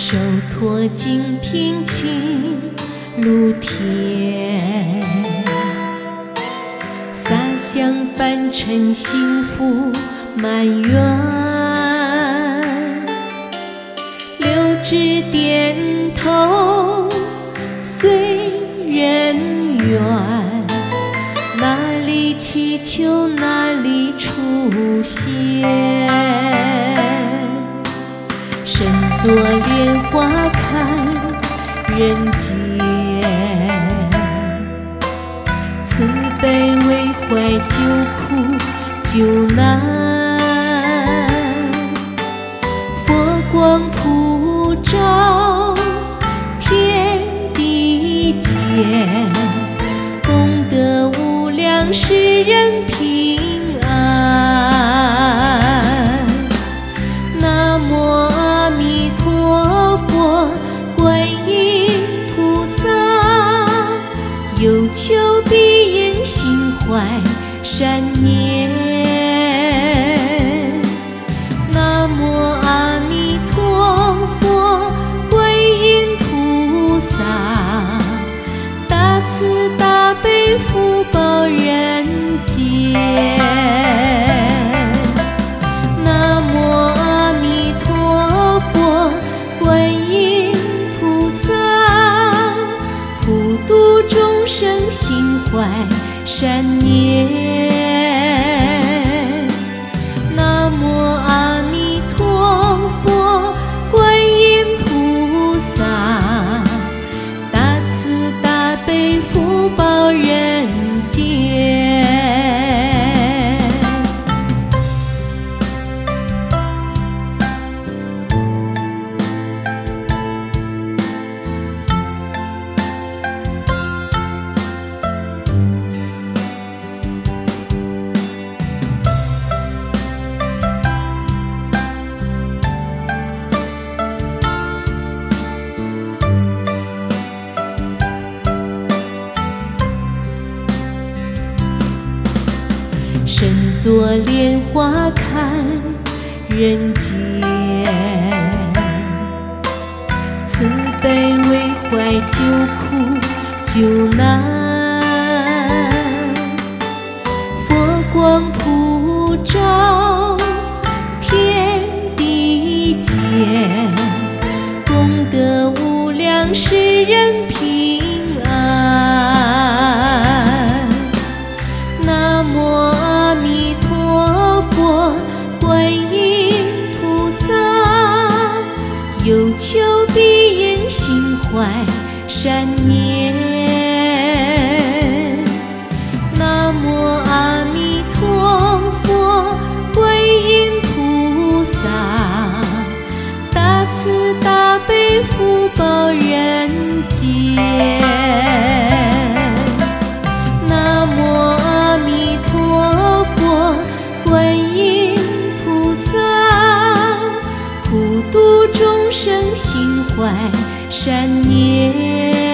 手托金瓶青露天，洒香凡尘幸福满园，六指点头随人愿，哪里祈求哪里出现，身作莲花看人间，慈悲为怀救苦救难，佛光普照天地间，功德无量使人平安。南无阿弥陀佛观音菩萨，有求必应心怀善念。南无阿弥陀佛观音菩萨，大慈大悲福报人间。南无阿弥陀佛观音菩萨，普度众生心怀善念。南无阿弥陀佛观音菩萨，大慈大悲福报人间。身作莲花看人间，慈悲为怀救苦救难，佛光普照天地间，功德无量使人平安。南无阿弥陀佛观音菩萨，有求必应心怀善念。南无阿弥陀佛观音菩萨，大慈大悲福报人间。南无阿弥陀佛观音菩萨，普度众生心怀善念。